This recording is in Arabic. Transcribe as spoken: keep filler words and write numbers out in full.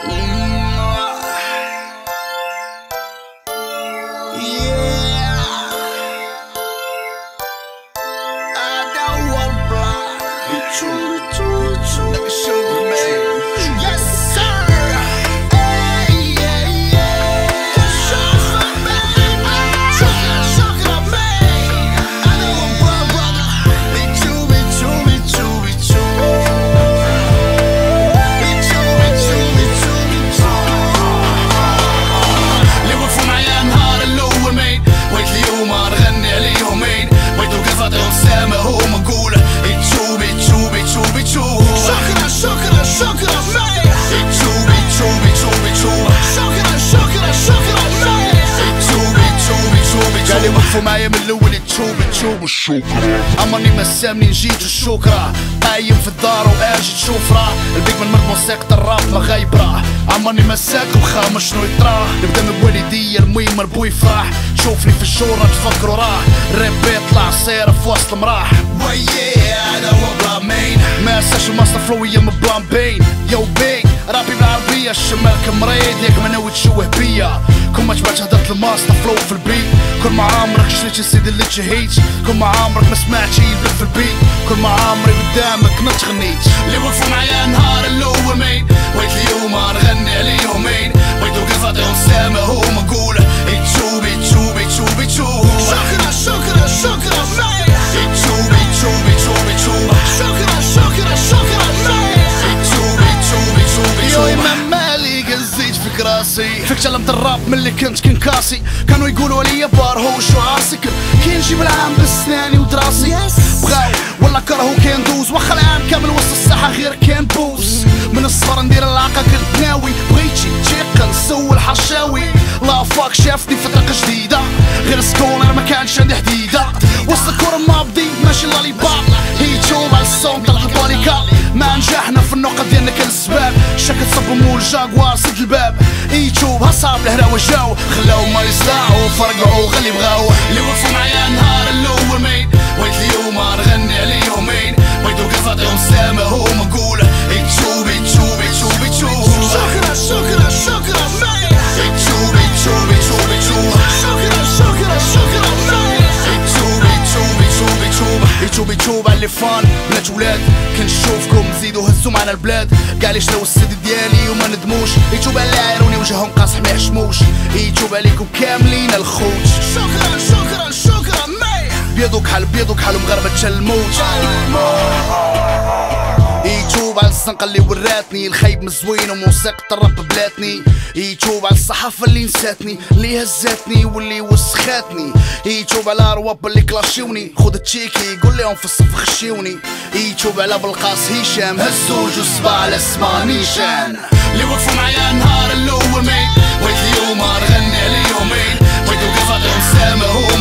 وقفوا معايا من الاول تشوب تشوب الشكرا عمرني ما سامني نجيت الشكرا قايم في الدار واجي تشوف راه البيك من مرض موسيقى الراب ما غايب راه عمرني ما ساك وخام شنو يطراه نبدا من بوالديا المهم ربو يفرح تشوفني في الشورى تفكروا راه الراب يطلع سير في وسط المراح وياه هذا هو بلا مين ما ساش الماستر فلويا من بلان بين يو بين رابي بالعربية الشمال كمريض ياك ما ناوي تشوه بيا كون ما جبرتش هدرت الماستر فلو في البيت كل ما عمرك شريت السيد اللي تشهيتش كل ما عمرك ما سمعتش يدق في البيت كل ما عمري قدامك ما تغنيتش اللي وقفوا معايا نهار الاول مين ويت اليوم نغني عليهم مين بغيتو كيف عطيهم سامة هما نقوله يتشوبي تشوبي تشوبي تشوب شكرا شكرا شكرا مين يتشوبي تشوبي تشوبي تشوب شكرا شكرا شكرا مين يتشوبي تشوبي تشوبي تشوب يا امام مالي قزيت في راسي فيك تعلمت الراب ملي كنت كنكاسي كانوا يقولوا عليا بارهوش وعاسي كي نجيب العام بسناني ودراسي بغاو ولا كرهو كان دوز واخا العام كامل وسط الساحة غير كان بوز من الصغر ندير العاقة كنت ناوي بغيتي تيقن سول حشاوي لا فاك شافني في طريقة جديدة غير سكونر ما كانش عندي حديدة وسط الكورة ما بديت ماشي لالي باب هي تشوب على الصوم طلع الباليكا ما نجحنا في النقط ديالنا كان السباب شكل صب مول جاكوار سد الباب اي تشوب هصاب الهراوة جاو خلاو ما يصدعوا فرقعوا غلي بغاو اللي وقفوا معايا نهار الاول مين ويت اليوم نغني عليهم مين بغيتو كيف عطيهم سامة هما نقوله تشوبي تشوبي تشوبي تشوب شكرا شكرا شكرا مين تشوبي تشوبي تشوبي تشوب شكرا شكرا شكرا مين تشوبي تشوبي تشوبي تشوب يتشوبي تشوب على اللي فان بلاد ولاد كنشوفكم تزيدوا هزوا معنا البلاد كاع لي شراو السد ديالي وما ندموش يتشوب على عيروني وجههم قاصح ما يحشموش يتشوب عليكم كاملين الخوت شكرا شكرا شكرا مي بيضوك حال بيضوك حال مغربة الموت يتشوب على الزنقة اللي وراتني الخيب مزوين وموسيقى الراب بلاتني يتشوب على الصحافة اللي نساتني اللي هزاتني واللي وسخاتني يتشوب على رواب اللي كلاشيوني خد التشيكي قول لهم في الصف خشيوني يتشوب على بلقاس هشام هزوج وصباع على اسمها نيشان اللي وقفوا معايا نهار الاول مين ويت اليوم نغني عليهم مين بغيتو كيف عطيهم سامة